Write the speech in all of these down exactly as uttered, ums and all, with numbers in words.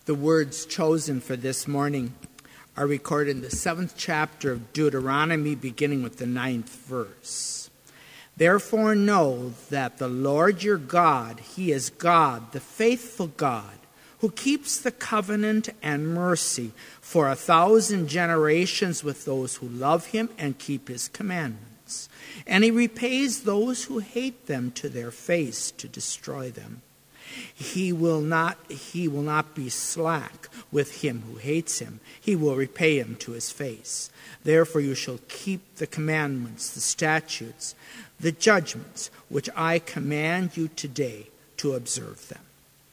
The words chosen for this morning are recorded in the seventh chapter of Deuteronomy, beginning with the ninth verse. Therefore know that the Lord your God, He is God, the faithful God, who keeps the covenant and mercy for a thousand generations with those who love Him and keep His commandments. And He repays those who hate them to their face to destroy them. He will not, he will not be slack with him who hates him. He will repay him to his face. Therefore you shall keep the commandments, the statutes, the judgments, which I command you today to observe them.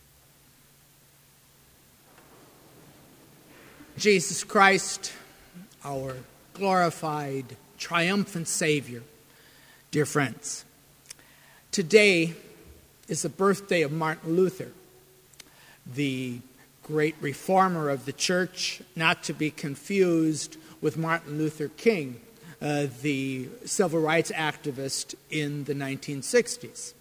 Jesus Christ, our glorified, triumphant Savior, dear friends, today is the birthday of Martin Luther, the great reformer of the church, not to be confused with Martin Luther King, uh, the civil rights activist in the nineteen sixties.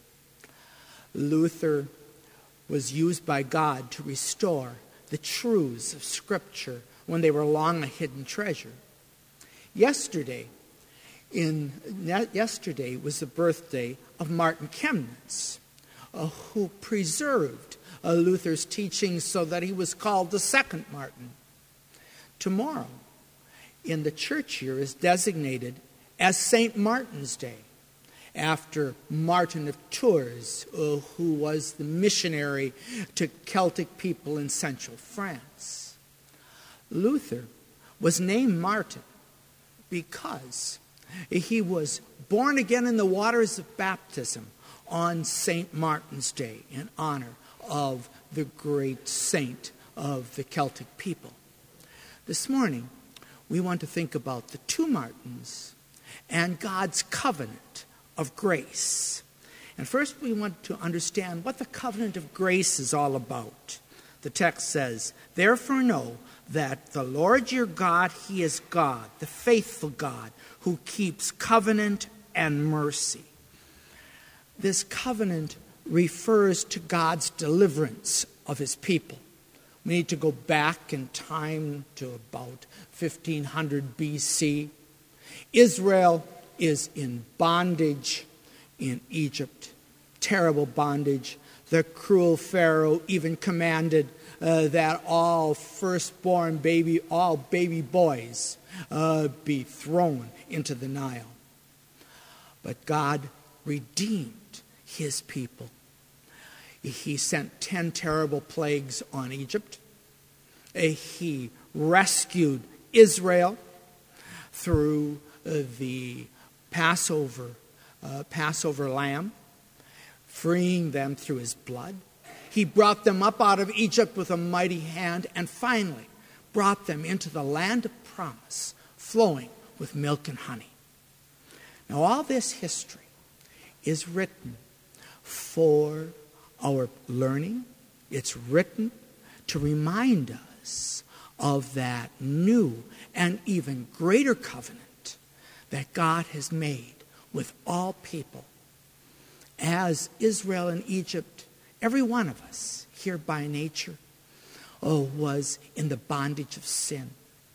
Luther was used by God to restore the truths of Scripture when they were long a hidden treasure. Yesterday, in yesterday was the birthday of Martin Chemnitz, Uh, who preserved uh, Luther's teachings so that he was called the second Martin. Tomorrow, in the church year, is designated as Saint Martin's Day, after Martin of Tours, uh, who was the missionary to Celtic people in central France. Luther was named Martin because he was born again in the waters of baptism on Saint Martin's Day in honor of the great saint of the Celtic people. This morning, we want to think about the two Martins and God's covenant of grace. And first, we want to understand what the covenant of grace is all about. The text says, "Therefore know that the Lord your God, He is God, the faithful God, who keeps covenant and mercy." This covenant refers to God's deliverance of His people. We need to go back in time to about fifteen hundred B C. Israel is in bondage in Egypt, terrible bondage. The cruel Pharaoh even commanded uh, that all firstborn baby, all baby boys, uh, be thrown into the Nile. But God redeemed His people. He sent ten terrible plagues on Egypt. He rescued Israel through the Passover, uh, Passover lamb, freeing them through His blood. He brought them up out of Egypt with a mighty hand, and finally brought them into the land of promise, flowing with milk and honey. Now, all this history is written for our learning. It's written to remind us of that new and even greater covenant that God has made with all people. As Israel and Egypt, every one of us here by nature, oh, was in the bondage of sin.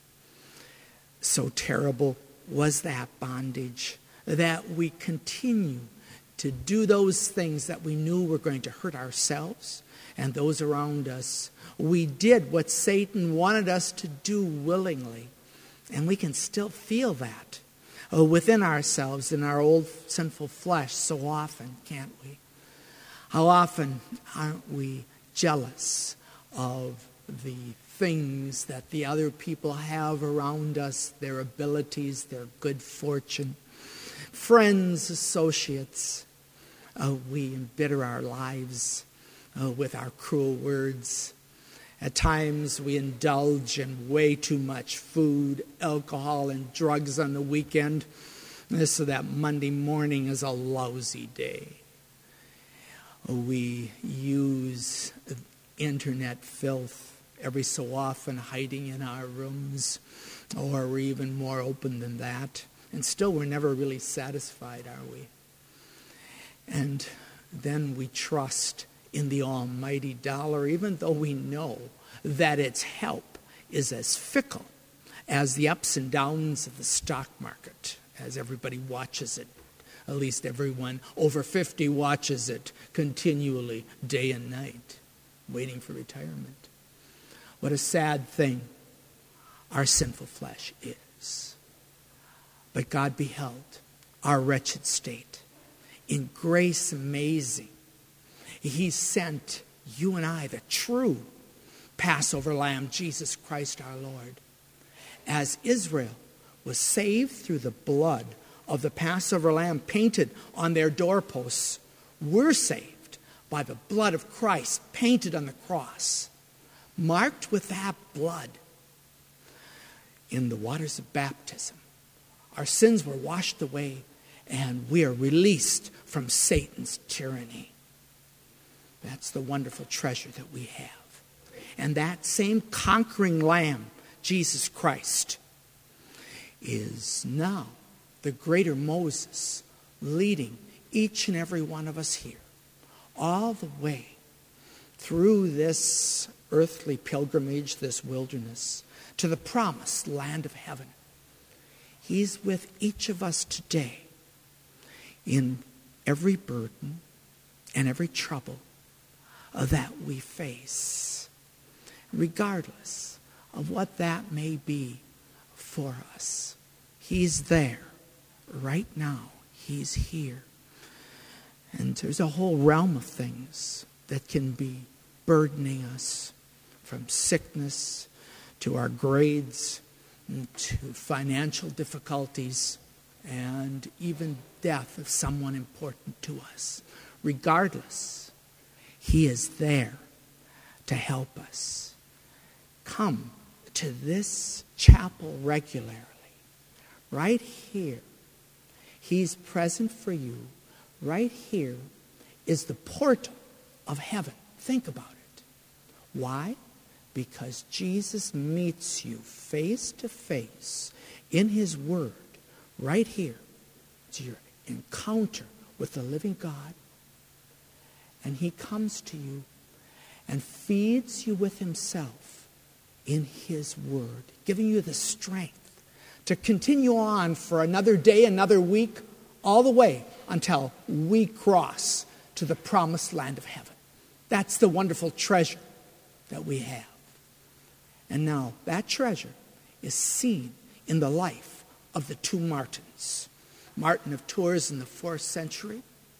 So terrible was that bondage that we continue to do those things that we knew were going to hurt ourselves and those around us. We did what Satan wanted us to do willingly, and we can still feel that uh, within ourselves in our old sinful flesh so often, can't we? How often aren't we jealous of the things that the other people have around us, their abilities, their good fortune? Friends, associates, uh, we embitter our lives uh, with our cruel words. At times we indulge in way too much food, alcohol, and drugs on the weekend, so that Monday morning is a lousy day. We use internet filth every so often, hiding in our rooms, or we're even more open than that. And still, we're never really satisfied, are we? And then we trust in the almighty dollar, even though we know that its help is as fickle as the ups and downs of the stock market, as everybody watches it. At least everyone over fifty watches it continually, day and night, waiting for retirement. What a sad thing our sinful flesh is. But God beheld our wretched state. In grace amazing, He sent you and I, the true Passover Lamb, Jesus Christ our Lord. As Israel was saved through the blood of the Passover Lamb painted on their doorposts, we're saved by the blood of Christ painted on the cross, marked with that blood in the waters of baptism. Our sins were washed away, and we are released from Satan's tyranny. That's the wonderful treasure that we have. And that same conquering Lamb, Jesus Christ, is now the greater Moses, leading each and every one of us here all the way through this earthly pilgrimage, this wilderness, to the promised land of heaven. He's with each of us today in every burden and every trouble that we face, regardless of what that may be for us. He's there right now. He's here. And there's a whole realm of things that can be burdening us, from sickness to our grades to financial difficulties and even death of someone important to us. Regardless, He is there to help us. Come to this chapel regularly. Right here, He's present for you. Right here is the portal of heaven. Think about it. Why? Because Jesus meets you face to face in His Word. Right here. It's your encounter with the living God. And He comes to you and feeds you with Himself in His Word, giving you the strength to continue on for another day, another week, all the way until we cross to the promised land of heaven. That's the wonderful treasure that we have. And now that treasure is seen in the life of the two Martins. Martin of Tours in the fourth century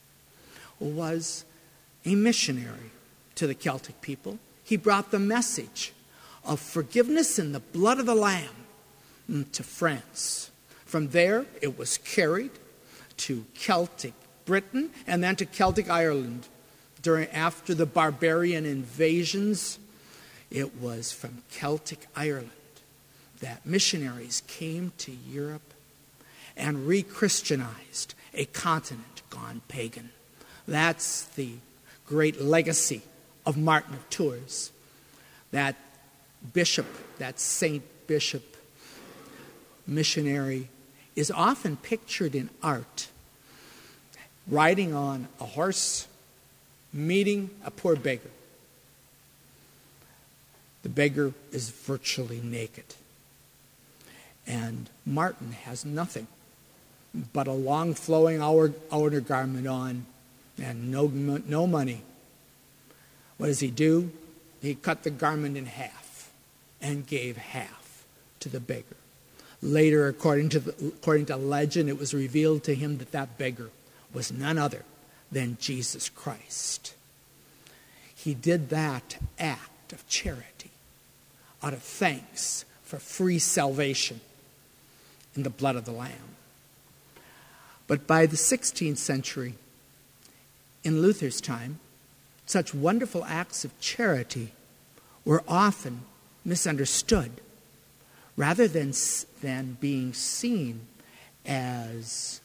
was a missionary to the Celtic people. He brought the message of forgiveness in the blood of the Lamb to France. From there, it was carried to Celtic Britain and then to Celtic Ireland. During after the barbarian invasions, it was from Celtic Ireland that missionaries came to Europe and re-Christianized a continent gone pagan. That's the great legacy of Martin of Tours. That bishop, that Saint Bishop missionary, is often pictured in art, riding on a horse, meeting a poor beggar. The beggar is virtually naked. And Martin has nothing but a long flowing outer garment on and no, no money. What does he do? He cut the garment in half and gave half to the beggar. Later, according to, the, according to legend, it was revealed to him that that beggar was none other than Jesus Christ. He did that act of charity out of thanks for free salvation in the blood of the Lamb. But by the sixteenth century, in Luther's time, such wonderful acts of charity were often misunderstood, rather than, than being seen as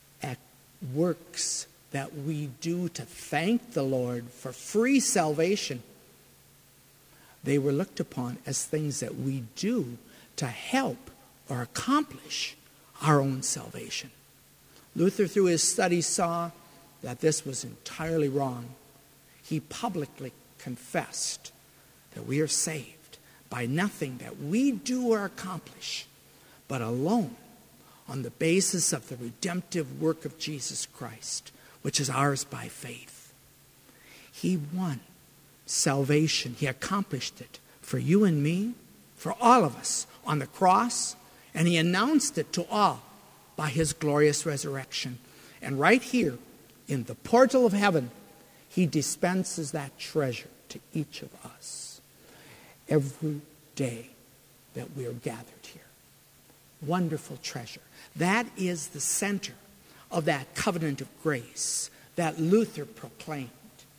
works that we do to thank the Lord for free salvation. They were looked upon as things that we do to help or accomplish our own salvation. Luther, through his study, saw that this was entirely wrong. he publicly confessed that we are saved by nothing that we do or accomplish, but alone on the basis of the redemptive work of Jesus Christ, which is ours by faith. He won salvation. He accomplished it for you and me, for all of us on the cross, and he announced it to all by his glorious resurrection. And right here in the portal of heaven, he dispenses that treasure to each of us every day that we are gathered here. Wonderful treasure. That is the center of that covenant of grace that Luther proclaimed.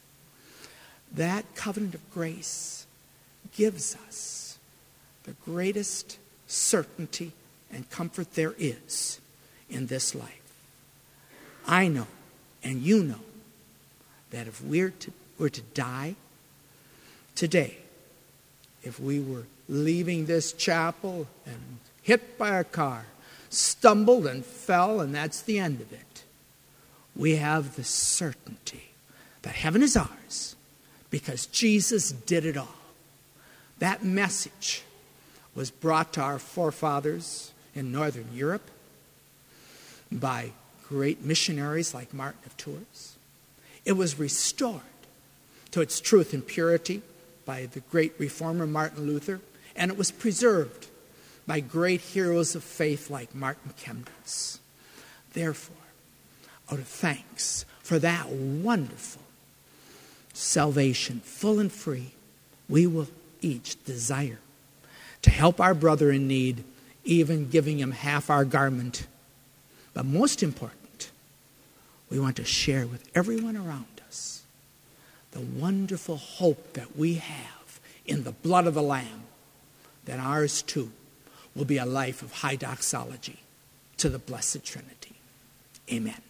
That covenant of grace gives us the greatest certainty and comfort there is in this life. I know, and you know, that if we're to, were to die today, if we were leaving this chapel and hit by a car, stumbled and fell, and that's the end of it, we have the certainty that heaven is ours because Jesus did it all. That message was brought to our forefathers in Northern Europe by great missionaries like Martin of Tours. It was restored to its truth and purity by the great reformer Martin Luther, and it was preserved by great heroes of faith like Martin Chemnitz. Therefore, out of thanks for that wonderful salvation, full and free, we will each desire to help our brother in need, even giving him half our garment. But most important, we want to share with everyone around us the wonderful hope that we have in the blood of the Lamb, that ours too will be a life of high doxology to the Blessed Trinity. Amen.